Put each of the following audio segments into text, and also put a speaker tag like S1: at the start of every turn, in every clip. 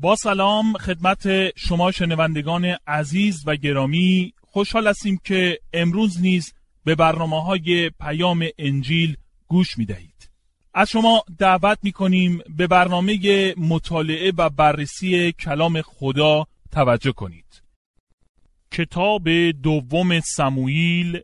S1: با سلام خدمت شما شنوندگان عزیز و گرامی، خوشحال هستیم که امروز نیز به برنامه‌های پیام انجیل گوش می‌دهید. از شما دعوت می‌کنیم به برنامه مطالعه و بررسی کلام خدا توجه کنید. کتاب دوم سموئیل،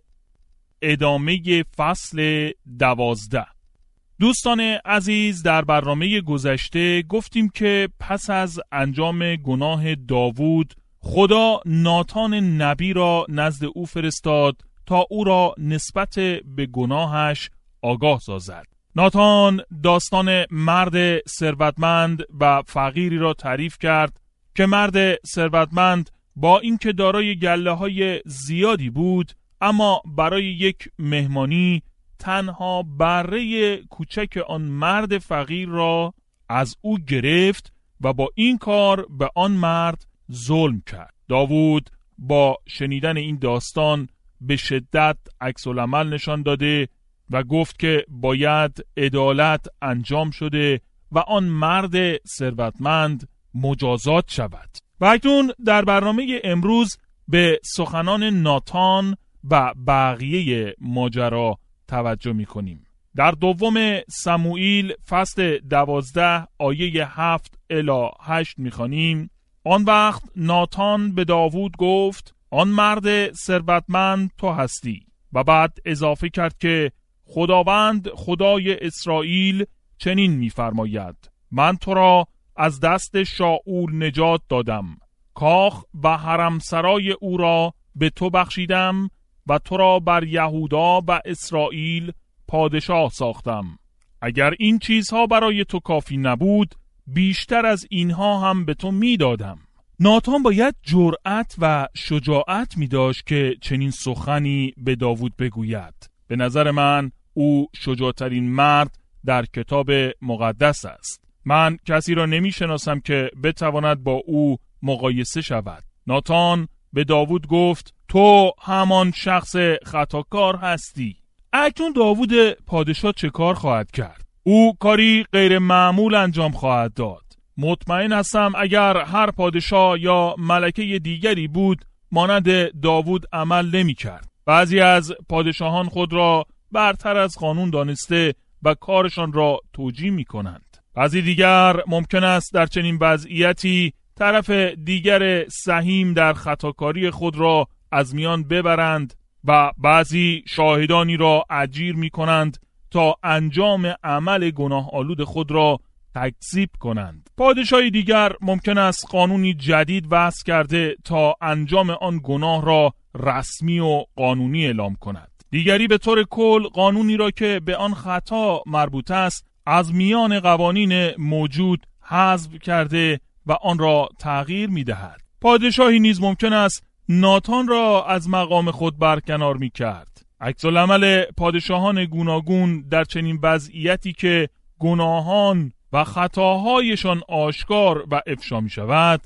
S1: ادامه فصل 12. دوستان عزیز، در برنامه گذشته گفتیم که پس از انجام گناه داوود، خدا ناتان نبی را نزد او فرستاد تا او را نسبت به گناهش آگاه سازد. ناتان داستان مرد ثروتمند و فقیری را تعریف کرد که مرد ثروتمند با اینکه دارای گله‌های زیادی بود، اما برای یک مهمانی تنها بره کوچک آن مرد فقیر را از او گرفت و با این کار به آن مرد ظلم کرد. داوود با شنیدن این داستان به شدت عکس‌العمل نشان داده و گفت که باید عدالت انجام شده و آن مرد ثروتمند مجازات شود. و اکنون در برنامه امروز به سخنان ناتان و بقیه ماجرا توجه می کنیم. در دوم سموئیل فصل 12 آیه 7 الی 8 می خوانیم: آن وقت ناتان به داوود گفت آن مرد ثروتمند تو هستی. و بعد اضافه کرد که خداوند خدای اسرائیل چنین می فرماید: من تو را از دست شاول نجات دادم، کاخ و حرمسرای او را به تو بخشیدم و تو را بر یهودا و اسرائیل پادشاه ساختم. اگر این چیزها برای تو کافی نبود، بیشتر از اینها هم به تو می دادم. ناتان باید جرأت و شجاعت می داشت که چنین سخنی به داوود بگوید. به نظر من او شجاعترین مرد در کتاب مقدس است. من کسی را نمی شناسم که بتواند با او مقایسه شود. ناتان به داوود گفت تو همان شخص خطاکار هستی. اکنون داوود پادشاه چه کار خواهد کرد؟ او کاری غیر معمول انجام خواهد داد. مطمئن هستم اگر هر پادشاه یا ملکه دیگری بود مانند داوود عمل نمی کرد. بعضی از پادشاهان خود را برتر از قانون دانسته و کارشان را توجیه می کنند. بعضی دیگر ممکن است در چنین وضعیتی طرف دیگر سهیم در خطاکاری خود را از میان ببرند و بعضی شاهدانی را اجیر می کنند تا انجام عمل گناه آلود خود را تکذیب کنند. پادشاهی دیگر ممکن است قانونی جدید وضع کرده تا انجام آن گناه را رسمی و قانونی اعلام کند. دیگری به طور کل قانونی را که به آن خطا مربوط است از میان قوانین موجود حذف کرده و آن را تغییر می دهد. پادشاهی نیز ممکن است ناتان را از مقام خود برکنار می کرد. عکس‌العمل پادشاهان گوناگون در چنین وضعیتی که گناهان و خطاهایشان آشکار و افشا می شود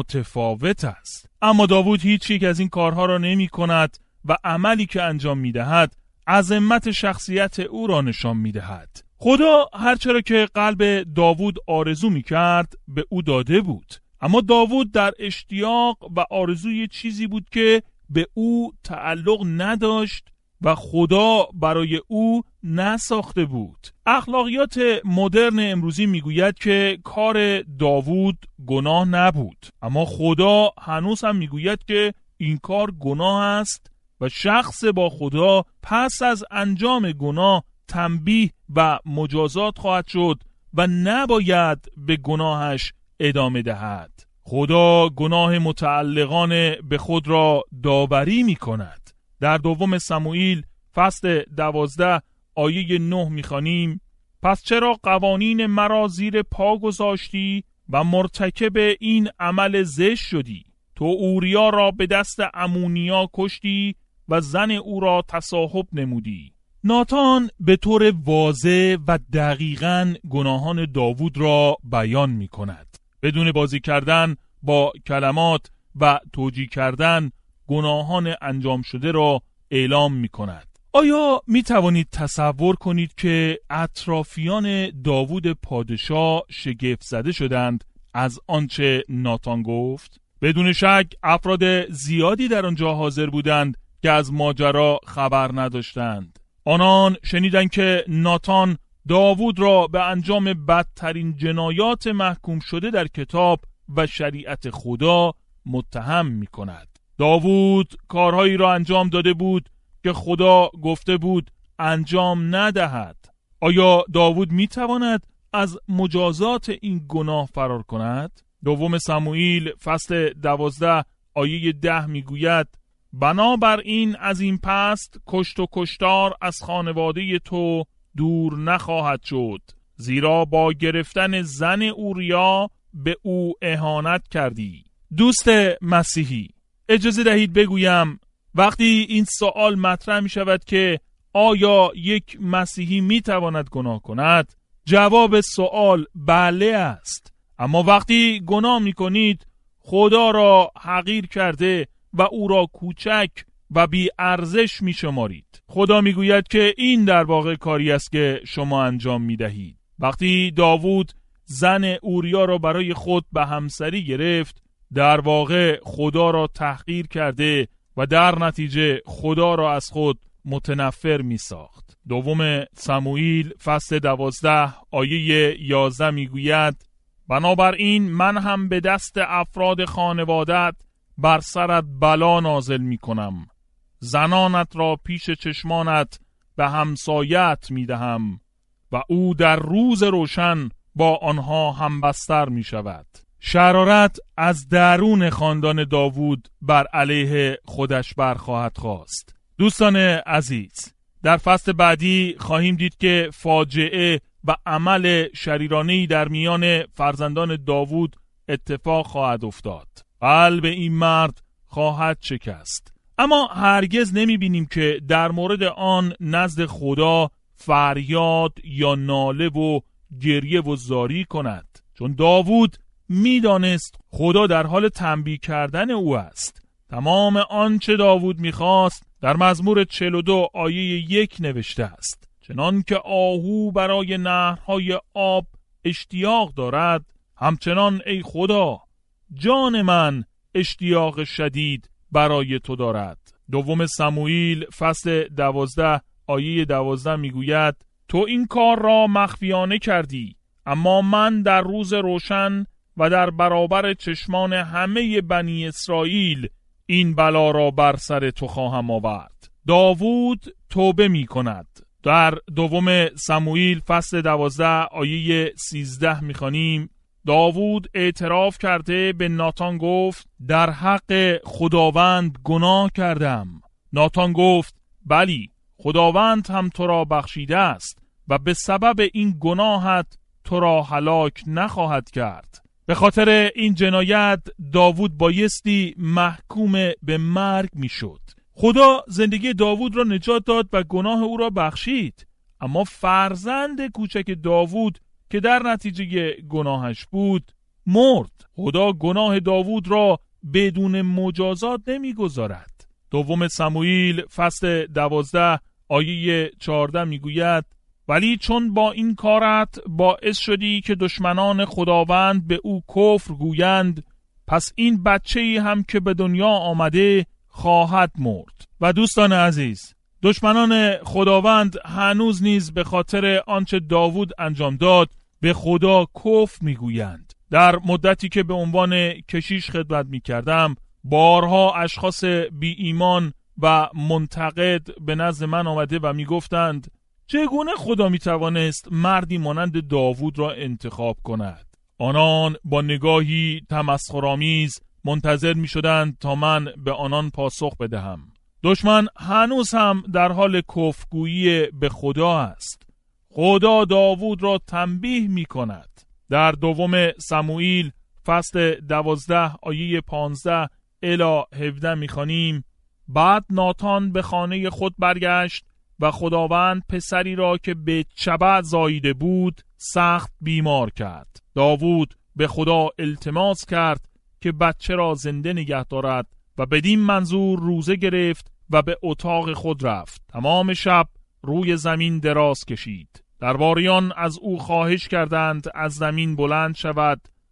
S1: متفاوت است. اما داوود هیچ یک از این کارها را نمی کند و عملی که انجام می دهد عظمت شخصیت او را نشان می دهد. خدا هرچرا که قلب داوود آرزو می کرد به او داده بود، اما داوود در اشتیاق و آرزوی چیزی بود که به او تعلق نداشت و خدا برای او نساخته بود. اخلاقیات مدرن امروزی میگوید که کار داوود گناه نبود، اما خدا هنوز هم میگوید که این کار گناه است و شخص با خدا پس از انجام گناه تنبیه و مجازات خواهد شد و نباید به گناهش ادامه دهد. خدا گناه متعلقان به خود را داوری می کند. در دوم سموئیل فصل 12 آیه 9 می خوانیم: پس چرا قوانین مرا زیر پا گذاشتی و مرتکب این عمل زشت شدی؟ تو اوریا را به دست امونیا کشتی و زن او را تصاحب نمودی. ناتان به طور واضح و دقیقاً گناهان داوود را بیان می کند. بدون بازی کردن با کلمات و توجیه کردن گناهان انجام شده را اعلام می کند. آیا می توانید تصور کنید که اطرافیان داوود پادشاه شگفت زده شدند از آنچه ناتان گفت؟ بدون شک افراد زیادی در آنجا حاضر بودند که از ماجرا خبر نداشتند. آنان شنیدند که ناتان داوود را به انجام بدترین جنایات محکوم شده در کتاب و شریعت خدا متهم می کند. داوود کارهایی را انجام داده بود که خدا گفته بود انجام ندهد. آیا داوود می تواند از مجازات این گناه فرار کند؟ دوم سموئیل فصل 12 آیه 10 می گوید بنابراین از این پست کشت و کشتار از خانواده تو دور نخواهد شد، زیرا با گرفتن زن اوریا به او اهانت کردی. دوست مسیحی، اجازه دهید بگویم وقتی این سوال مطرح می شود که آیا یک مسیحی می تواند گناه کند؟ جواب سوال بله است. اما وقتی گناه می کنید خدا را حقیر کرده و او را کوچک و بی ارزش می شمارید. خدا می گوید که این در واقع کاری است که شما انجام می دهید. وقتی داوود زن اوریا را برای خود به همسری گرفت، در واقع خدا را تحقیر کرده و در نتیجه خدا را از خود متنفر می ساخت. دوم سموئیل فصل 12 آیه 11 می گوید بنابراین من هم به دست افراد خانوادت بر سرت بلا نازل می کنم. زنانت را پیش چشمانت به همسایت می دهم و او در روز روشن با آنها همبستر می شود. شرارت از درون خاندان داوود بر علیه خودش برخواهد خواست. دوستان عزیز، در فصل بعدی خواهیم دید که فاجعه و عمل شریرانه‌ای در میان فرزندان داوود اتفاق خواهد افتاد. قلب این مرد خواهد شکست. اما هرگز نمی‌بینیم که در مورد آن نزد خدا فریاد یا ناله و گریه و زاری کند، چون داوود می‌دانست خدا در حال تنبیه کردن او است. تمام آنچه داوود می‌خواست در مزمور 42 آیه 1 نوشته است: چنان که آهو برای نهرهای آب اشتیاق دارد، همچنان ای خدا جان من اشتیاق شدید برای تو دارد. دوم سموئیل فصل 12 آیه 12 میگوید تو این کار را مخفیانه کردی، اما من در روز روشن و در برابر چشمان همه بنی اسرائیل این بلا را بر سر تو خواهم آورد. داوود توبه می کند. در دوم سموئیل فصل 12 آیه 13 میخوانیم داوود اعتراف کرده به ناتان گفت در حق خداوند گناه کردم. ناتان گفت بلی، خداوند هم تو را بخشیده است و به سبب این گناهت تو را هلاک نخواهد کرد. به خاطر این جنایت داوود بایستی محکوم به مرگ میشد. خدا زندگی داوود را نجات داد و گناه او را بخشید، اما فرزند کوچک داوود که در نتیجه گناهش بود مرد. خدا گناه داوود را بدون مجازات نمیگذارد. دوم سموئیل فصل 12 آیه 14 میگوید ولی چون با این کارت باعث شدی که دشمنان خداوند به او کفر گویند، پس این بچه‌ای هم که به دنیا آمده خواهد مرد. و دوستان عزیز، دشمنان خداوند هنوز نیز به خاطر آنچه داوود انجام داد به خدا کفر میگویند. در مدتی که به عنوان کشیش خدمت میکردم، بارها اشخاص بی ایمان و منتقد به نزد من آمده و میگفتند چگونه خدا میتوانست مردی مانند داوود را انتخاب کند؟ آنان با نگاهی تمسخرآمیز منتظر میشدند تا من به آنان پاسخ بدهم. دشمن هنوز هم در حال کفرگویی به خدا است. خدا داوود را تنبیه می کند. در دوم سموئیل فصل 12 آیه 15 الی 17 می‌خوانیم بعد ناتان به خانه خود برگشت و خداوند پسری را که به چبع زاییده بود سخت بیمار کرد. داوود به خدا التماس کرد که بچه را زنده نگه دارد و بدین منظور روزه گرفت و به اتاق خود رفت. تمام شب روی زمین دراز کشید. درباریان از او خواهش کردند از زمین بلند شود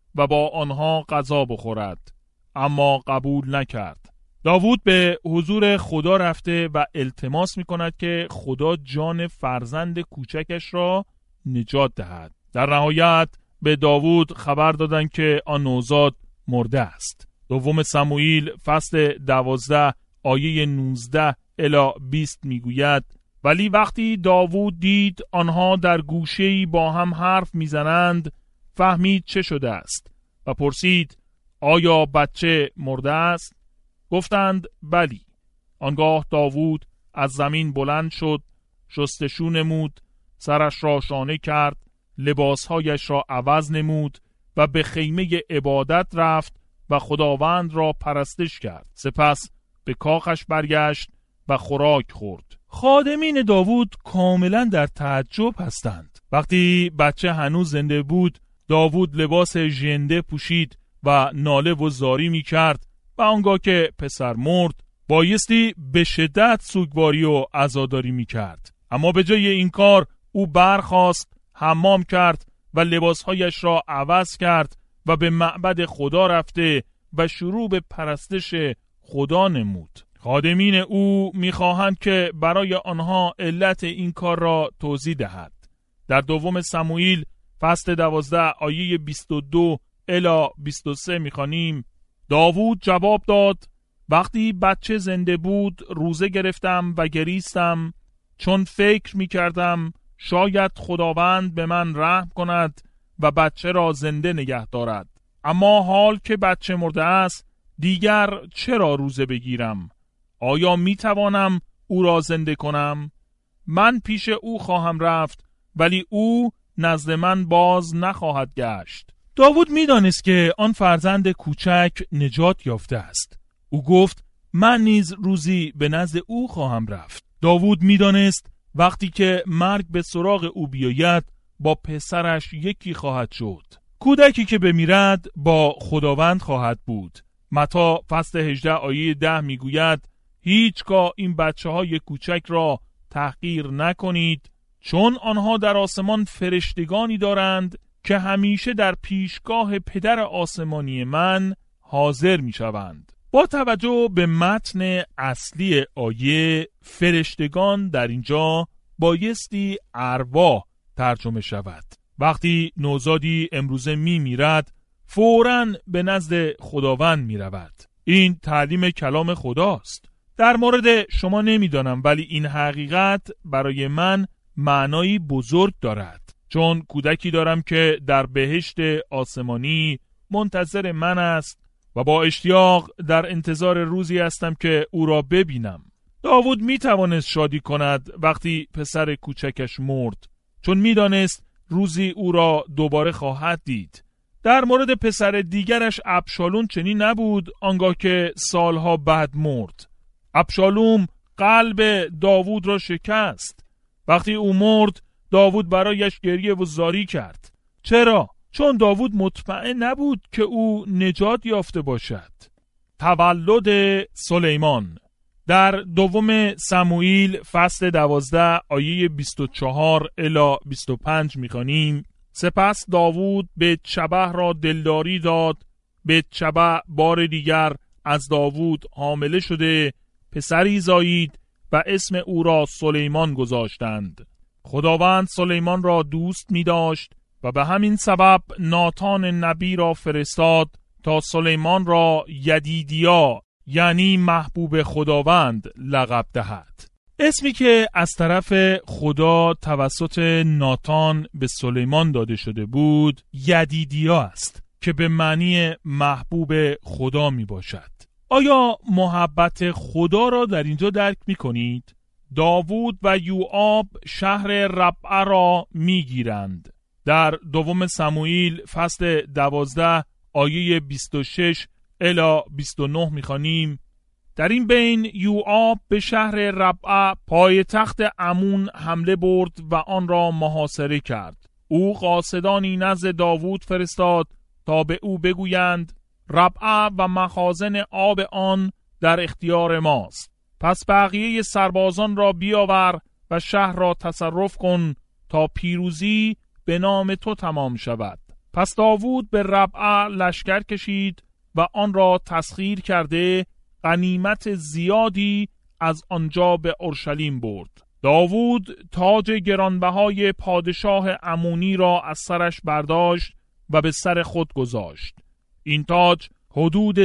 S1: و با آنها غذا بخورد، اما قبول نکرد. داوود به حضور خدا رفته و التماس می‌کند که خدا جان فرزند کوچکش را نجات دهد. در نهایت به داوود خبر دادند که آن نوزاد مرده است. دوم سموئیل فصل 12 آیه 19 الی 20 میگوید: ولی وقتی داوود دید آنها در گوشه‌ای با هم حرف میزنند، فهمید چه شده است و پرسید: آیا بچه مرده است؟ گفتند بلی. آنگاه داوود از زمین بلند شد، شستشو نمود، سرش را شانه کرد، لباسهایش را عوض نمود و به خیمه عبادت رفت و خداوند را پرستش کرد. سپس به کاخش برگشت و خوراک خورد. خادمین داوود کاملا در تعجب هستند. وقتی بچه هنوز زنده بود، داوود لباس ژنده پوشید و ناله و زاری می کرد و آنگاه که پسر مرد بایستی به شدت سوگواری و عزاداری می کرد. اما به جای این کار او برخاست، حمام کرد و لباسهایش را عوض کرد و به معبد خدا رفته و شروع به پرستش خدا نمود. خادمین او می‌خواهند که برای آنها علت این کار را توضیح دهد. در دوم سموئیل فصل 12 آیه 22 الی 23 می‌خوانیم: داوود جواب داد: وقتی بچه زنده بود روزه گرفتم و گریستم، چون فکر می‌کردم شاید خداوند به من رحم کند و بچه را زنده نگه دارد. اما حال که بچه مرده است دیگر چرا روزه بگیرم؟ آیا می توانم او را زنده کنم؟ من پیش او خواهم رفت ولی او نزد من باز نخواهد گشت. داوود می دانست که آن فرزند کوچک نجات یافته است. او گفت: من نیز روزی به نزد او خواهم رفت. داوود می دانست وقتی که مرگ به سراغ او بیاید با پسرش یکی خواهد شد. کودکی که بمیرد با خداوند خواهد بود. متی فصل 18 آیه 10 میگوید: هیچگاه این بچه‌های کوچک را تحقیر نکنید، چون آنها در آسمان فرشتگانی دارند که همیشه در پیشگاه پدر آسمانی من حاضر میشوند. با توجه به متن اصلی آیه، فرشتگان در اینجا بایستی ارواح ترجمه شود. وقتی نوزادی امروزه میرد، فوراً به نزد خداوند میرود. این تعلیم کلام خداست. در مورد شما نمیدانم، ولی این حقیقت برای من معنایی بزرگ دارد، چون کودکی دارم که در بهشت آسمانی منتظر من است و با اشتیاق در انتظار روزی هستم که او را ببینم. داوود می توانست شادی کند وقتی پسر کوچکش مرد، چون می دانست روزی او را دوباره خواهد دید. در مورد پسر دیگرش ابشالوم چنین نبود، آنگاه که سالها بعد مرد. ابشالوم قلب داوود را شکست. وقتی او مرد، داوود برایش گریه و زاری کرد. چرا؟ چون داوود مطمئن نبود که او نجات یافته باشد. تولد سلیمان. در دوم سموئیل فصل 12 آیه 24 الی 25 می‌خوانیم: سپس داوود بتشبع را دلداری داد. بتشبع بار دیگر از داوود حامله شده پسری زایید و اسم او را سلیمان گذاشتند. خداوند سلیمان را دوست می داشت و به همین سبب ناتان نبی را فرستاد تا سلیمان را یدیدیا یعنی محبوب خداوند لقب دهد. اسمی که از طرف خدا توسط ناتان به سلیمان داده شده بود یدیدیا است که به معنی محبوب خدا می باشد. آیا محبت خدا را در اینجا درک می کنید؟ داوود و یوآب شهر ربعه را می گیرند. در دوم سموئیل فصل 12 آیه 26 الی 29 می خوانیم: در این بین یوآب به شهر ربعه پایتخت عمون حمله برد و آن را محاصره کرد. او قاصدانی نزد داوود فرستاد تا به او بگویند: ربعه و مخازن آب آن در اختیار ماست. پس بقیه سربازان را بیاور و شهر را تصرف کن تا پیروزی به نام تو تمام شود. پس داوود به ربعه لشکر کشید و آن را تسخیر کرده غنیمت زیادی از آنجا به اورشلیم برد. داوود تاج گرانبهای پادشاه امونی را از سرش برداشت و به سر خود گذاشت. این تاج حدود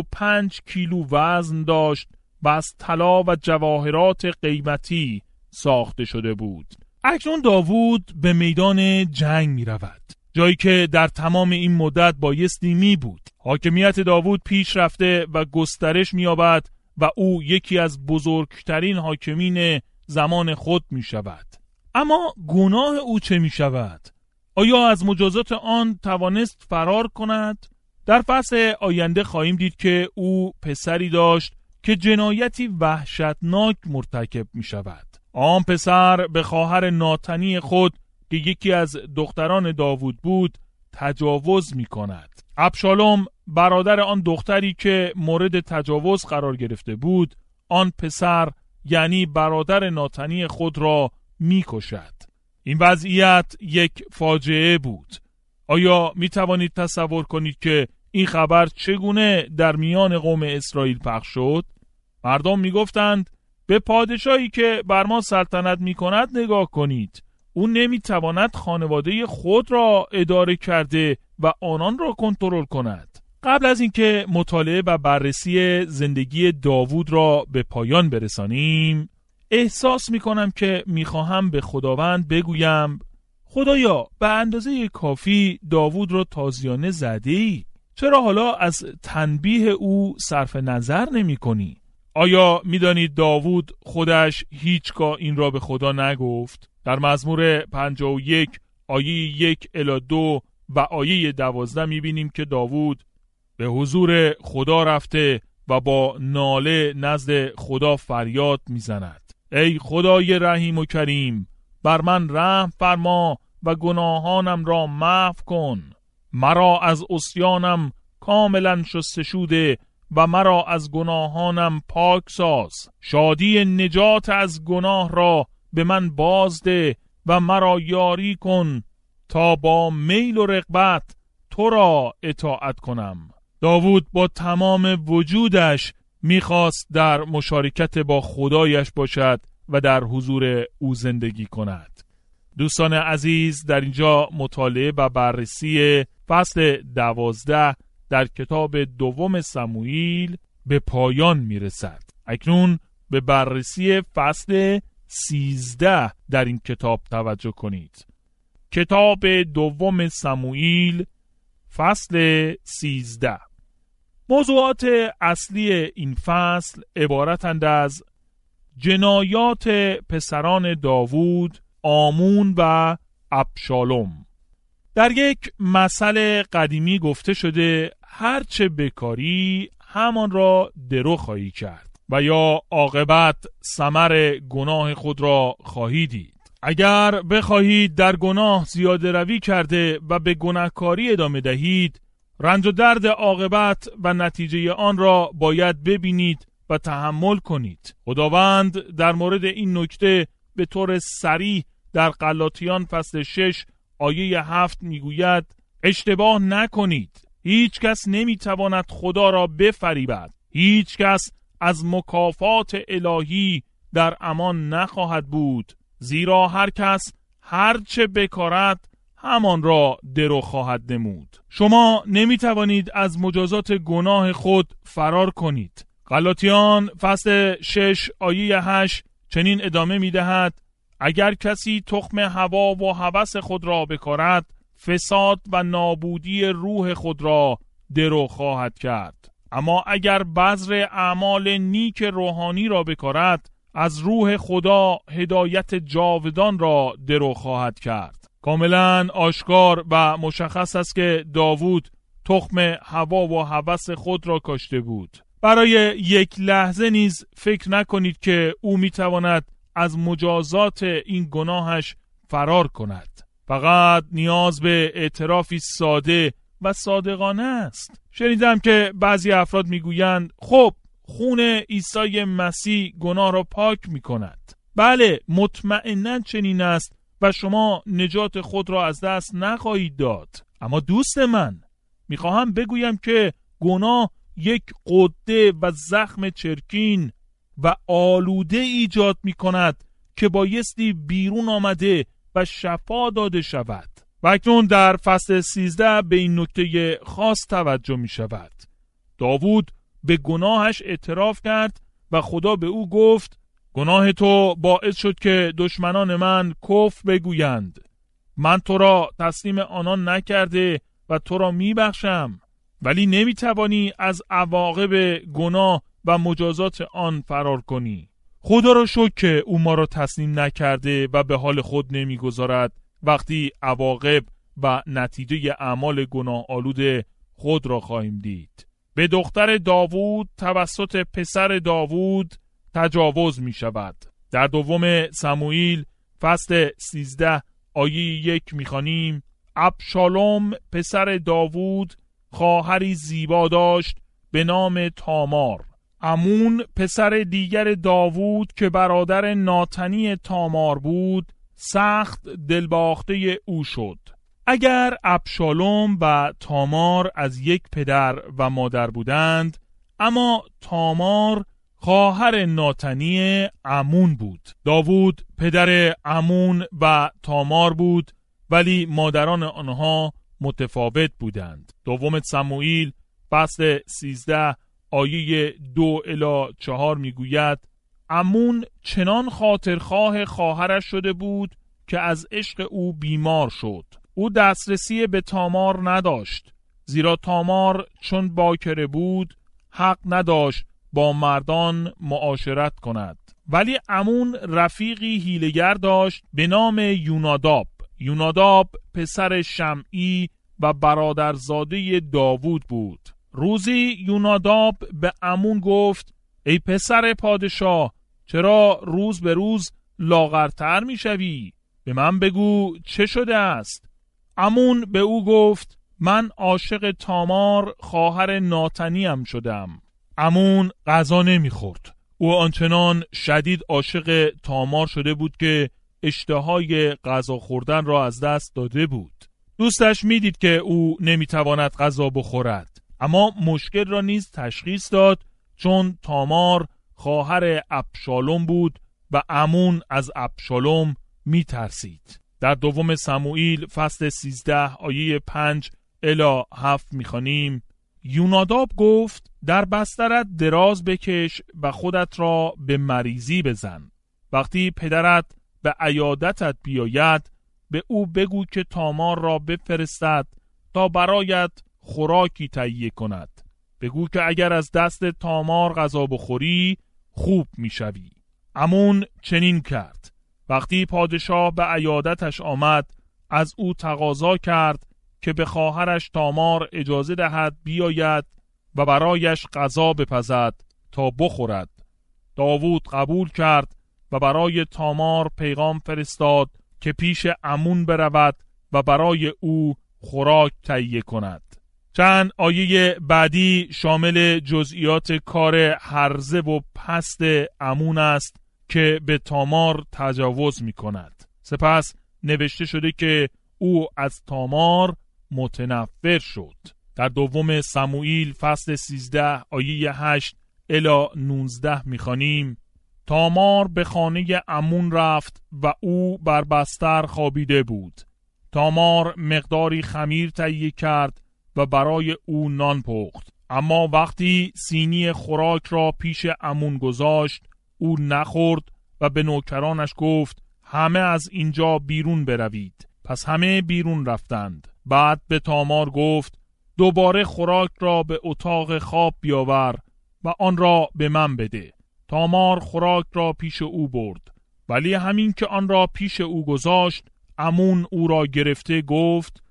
S1: 35 کیلو وزن داشت و از طلا و جواهرات قیمتی ساخته شده بود. اکنون داوود به میدان جنگ می رود، جایی که در تمام این مدت بایستی می بود. حاکمیت داوود پیش رفته و گسترش می یابد و او یکی از بزرگترین حاکمین زمان خود می شود. اما گناه او چه می شود؟ آیا از مجازات آن توانست فرار کند؟ در فصل آینده خواهیم دید که او پسری داشت که جنایتی وحشتناک مرتکب می شود. آن پسر به خواهر ناتنی خود که یکی از دختران داوود بود تجاوز می کند. ابشالوم برادر آن دختری که مورد تجاوز قرار گرفته بود آن پسر یعنی برادر ناتنی خود را می کشد. این وضعیت یک فاجعه بود. آیا می توانید تصور کنید که این خبر چگونه در میان قوم اسرائیل پخش شد؟ مردم می گفتند به پادشاهی که بر ما سلطنت می کند نگاه کنید. او نمی تواند خانواده خود را اداره کرده و آنان را کنترل کند. قبل از اینکه مطالعه و بررسی زندگی داوود را به پایان برسانیم، احساس می کنم که می خواهم به خداوند بگویم خدایا به اندازه کافی داوود را تازیانه زدی. چرا حالا از تنبیه او صرف نظر نمی کنی؟ آیا می دانید داوود خودش هیچگاه این را به خدا نگفت؟ در مزمور 51 آیه 1 الی 2 و آیه 12 می بینیم که داوود به حضور خدا رفته و با ناله نزد خدا فریاد می زند. ای خدای رحیم و کریم، بر من رحم فرما و گناهانم را معف کن. مرا از عصیانم کاملا شستشوده و مرا از گناهانم پاک ساز. شادی نجات از گناه را به من بازده و مرا یاری کن تا با میل و رغبت تو را اطاعت کنم. داوود با تمام وجودش میخواست در مشارکت با خدایش باشد و در حضور او زندگی کند. دوستان عزیز، در اینجا مطالعه و بررسی فصل 12 در کتاب دوم سموئیل به پایان میرسد. اکنون به بررسی فصل 13 در این کتاب توجه کنید. کتاب دوم سموئیل فصل 13. موضوعات اصلی این فصل عبارتند از جنایات پسران داوود، آمون و ابشالوم. در یک مثل قدیمی گفته شده هرچه بکاری همان را درو خواهی کرد و یا عاقبت ثمر گناه خود را خواهی دید. اگر بخواهید در گناه زیاده روی کرده و به گناهکاری ادامه دهید، رنج و درد عاقبت و نتیجه آن را باید ببینید و تحمل کنید. خداوند در مورد این نکته به طور صریح در غلاطیان فصل 6 آیه 7 میگوید اشتباه نکنید. هیچ کس نمیتواند خدا را بفریبد. هیچ کس از مکافات الهی در امان نخواهد بود، زیرا هر کس هرچه بکارد همان را درو خواهد نمود. شما نمیتوانید از مجازات گناه خود فرار کنید. غلاطیان فصل 6 آیه 8 چنین ادامه میدهد اگر کسی تخم هوا و هوس خود را بکارد، فساد و نابودی روح خود را درو خواهد کرد. اما اگر بذر اعمال نیک روحانی را بکارد، از روح خدا هدایت جاودان را درو خواهد کرد. کاملا آشکار و مشخص است که داوود تخم هوا و هوس خود را کاشته بود. برای یک لحظه نیز فکر نکنید که او میتواند از مجازات این گناهش فرار کند. فقط نیاز به اعترافی ساده و صادقانه است. شنیدم که بعضی افراد میگویند خب خون عیسی مسیح گناه را پاک میکند. بله، مطمئناً چنین است و شما نجات خود را از دست نخواهید داد. اما دوست من، میخواهم بگویم که گناه یک غده و زخم چرکین و آلوده ایجاد میکند که بایستی بیرون آمده و شفا داده شود. و اکنون در فصل 13 به این نکته خاص توجه می شود. داوود به گناهش اعتراف کرد و خدا به او گفت گناه تو باعث شد که دشمنان من کفر بگویند. من تو را تسلیم آنان نکرده و تو را می بخشم، ولی نمی توانی از عواقب گناه و مجازات آن فرار کنی. خدا را شکر که او ما را تسلیم نکرده و به حال خود نمی گذارد وقتی عواقب و نتیجه اعمال گناه آلود خود را خواهیم دید. به دختر داوود توسط پسر داوود تجاوز می شود. در دوم سموئیل فصل 13 آیه 1 می خوانیم ابشالوم پسر داوود خواهری زیبا داشت به نام تامار. امون پسر دیگر داوود که برادر ناتنی تامار بود سخت دلباخته او شد. اگر ابشالوم و تامار از یک پدر و مادر بودند، اما تامار خواهر ناتنی امون بود. داوود پدر امون و تامار بود، ولی مادران آنها متفاوت بودند. دوم سموئیل فصل 13 آیه 2 الی 4 میگوید امون چنان خاطرخواه خواهرش شده بود که از عشق او بیمار شد. او دسترسی به تامار نداشت، زیرا تامار چون باکره بود حق نداشت با مردان معاشرت کند. ولی امون رفیقی هیله‌گر داشت به نام یوناداب. یوناداب پسر شمعی و برادرزاده داوود بود. روزی یوناداب به امون گفت ای پسر پادشاه، چرا روز به روز لاغرتر می شوی؟ به من بگو چه شده است؟ امون به او گفت من عاشق تامار خواهر ناتنیم شدم. امون غذا نمی خورد. او آنچنان شدید عاشق تامار شده بود که اشتهای غذا خوردن را از دست داده بود. دوستش می دید که او نمی تواند غذا بخورد، اما مشکل را نیز تشخیص داد، چون تامار خواهر ابشالوم بود و امون از ابشالوم می ترسید. در دوم سموئیل فصل 13 آیه 5 الی 7 می خوانیم یوناداب گفت در بسترت دراز بکش و خودت را به مریضی بزن. وقتی پدرت به عیادتت بیاید به او بگو که تامار را بفرستد تا برایت خوراکی تهیه کند. بگو که اگر از دست تامار غذا بخوری خوب میشوی. امون چنین کرد. وقتی پادشاه به عیادتش آمد از او تقاضا کرد که به خواهرش تامار اجازه دهد بیاید و برایش غذا بپزد تا بخورد. داوود قبول کرد و برای تامار پیغام فرستاد که پیش امون برود و برای او خوراک تهیه کند. چند آیه بعدی شامل جزئیات کار هرزه و پست امون است که به تامار تجاوز می کند. سپس نوشته شده که او از تامار متنفر شد. در دوم سموئیل فصل 13 آیه 8 الی 19 می خوانیم تامار به خانه امون رفت و او بر بستر خوابیده بود. تامار مقداری خمیر تهیه کرد و برای او نان پخت. اما وقتی سینی خوراک را پیش امون گذاشت او نخورد و به نوکرانش گفت همه از اینجا بیرون بروید. پس همه بیرون رفتند. بعد به تامار گفت دوباره خوراک را به اتاق خواب بیاور و آن را به من بده. تامار خوراک را پیش او برد، ولی همین که آن را پیش او گذاشت امون او را گرفته گفت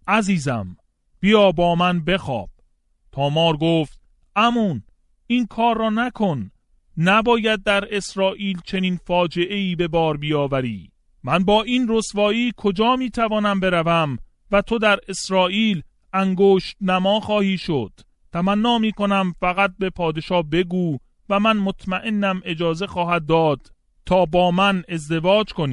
S1: عزیزم بیا با من بخواب. تامار گفت امون این کار را نکن، نباید در اسرائیل چنین فاجعه‌ای به بار بیاوری. من با این رسوایی کجا می توانم بروم و تو در اسرائیل انگشت نما خواهی شد. تمنا می کنم فقط به پادشاه بگو و من مطمئنم اجازه خواهد داد تا با من ازدواج کنی.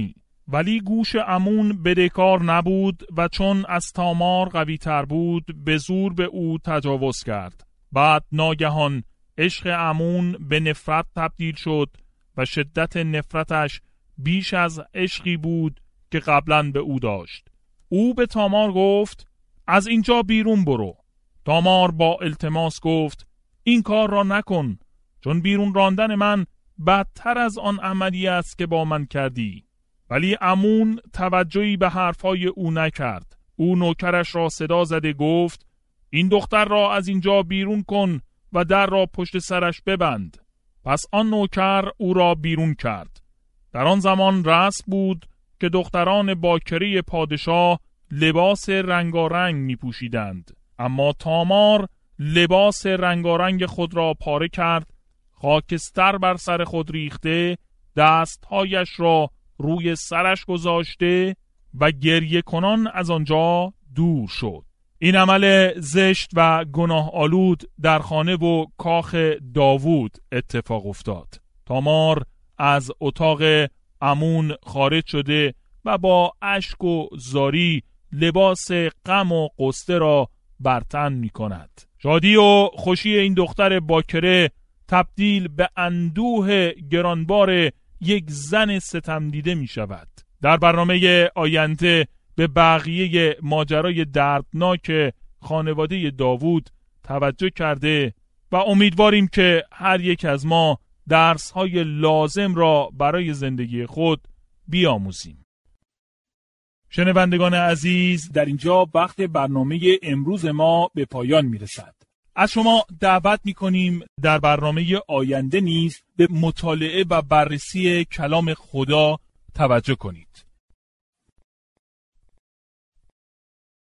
S1: ولی گوش امون بدهکار نبود و چون از تامار قوی تر بود به زور به او تجاوز کرد. بعد ناگهان عشق امون به نفرت تبدیل شد و شدت نفرتش بیش از عشقی بود که قبلا به او داشت. او به تامار گفت از اینجا بیرون برو. تامار با التماس گفت این کار را نکن، چون بیرون راندن من بدتر از آن عملی است که با من کردی. ولی امون توجهی به حرفای او نکرد. او نوکرش را صدا زده گفت این دختر را از اینجا بیرون کن و در را پشت سرش ببند. پس آن نوکر او را بیرون کرد. در آن زمان رسم بود که دختران باکره پادشاه لباس رنگارنگ می پوشیدند. اما تامار لباس رنگارنگ خود را پاره کرد، خاکستر بر سر خود ریخته، دستهایش را روی سرش گذاشته و گریه کنان از آنجا دور شد. این عمل زشت و گناه آلود در خانه و کاخ داوود اتفاق افتاد. تامار از اتاق امون خارج شده و با اشک و زاری لباس غم و غصه را بر تن می کند. شادی و خوشی این دختر باکره تبدیل به اندوه گرانبار یک زن ستم دیده می شود. در برنامه آینده به بقیه ماجرای دردناک خانواده داوود توجه کرده و امیدواریم که هر یک از ما درس‌های لازم را برای زندگی خود بیاموزیم. شنوندگان عزیز، در اینجا وقت برنامه امروز ما به پایان میرسد. از شما دعوت میکنیم در برنامه آینده نیز به مطالعه و بررسی کلام خدا توجه کنید.